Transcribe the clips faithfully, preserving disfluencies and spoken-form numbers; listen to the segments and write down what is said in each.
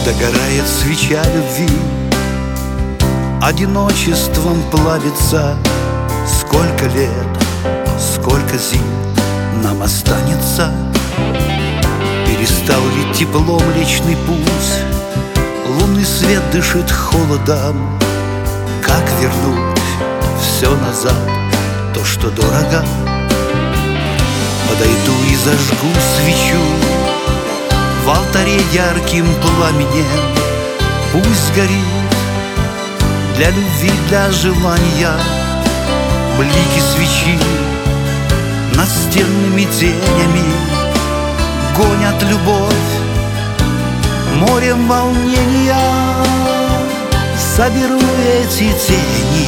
Догорает свеча любви, одиночеством плавится. Сколько лет, сколько зим нам останется? Перестал ли теплом Млечный Путь? Лунный свет дышит холодом. Как вернуть все назад, то, что дорого? Подойду и зажгу свечу в алтаре ярким пламенем. Пусть горит для любви, для желания. Блики свечи настенными тенями гонят любовь морем волнения. Соберу эти тени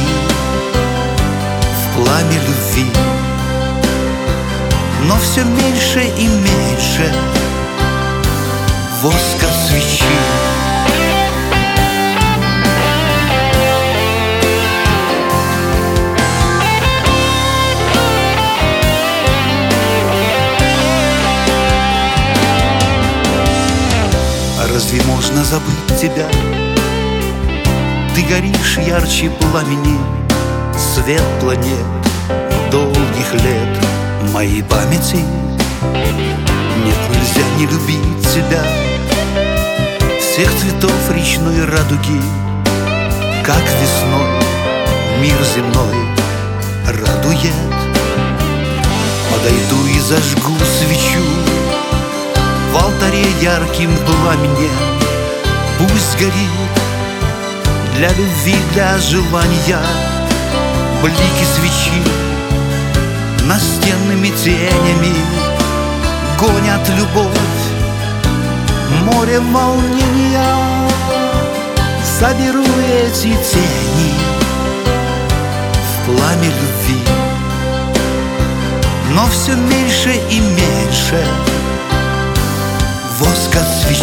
в пламя любви, но все меньше и меньше воска свечи. А разве можно забыть тебя? Ты горишь ярче пламени, свет планет долгих лет моей памяти. Нет, нельзя не любить тебя, всех цветов речной радуги. Как весной мир земной радует. Подойду и зажгу свечу в алтаре ярким пламенем. Пусть горит для любви, для желания. Блики свечи настенными тенями гонят любовь морем волнения. Соберу эти тени в пламя любви, но все меньше и меньше воска свечи.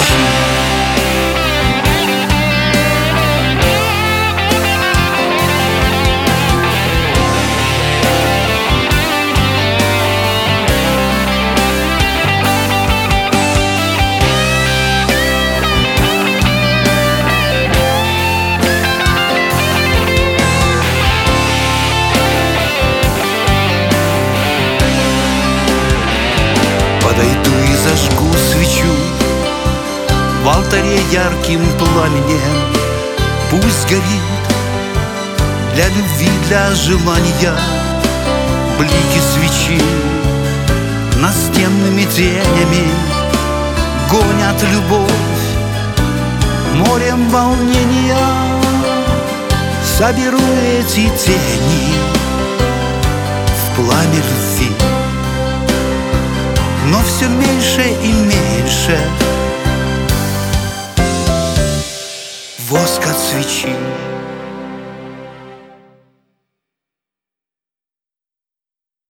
Подойду и зажгу свечу в алтаре ярким пламенем. Пусть горит для любви, для желания. Блики свечи настенными тенями гонят любовь морем волнения. Соберу эти тени в пламя любви, но все меньше и меньше воск от свечи.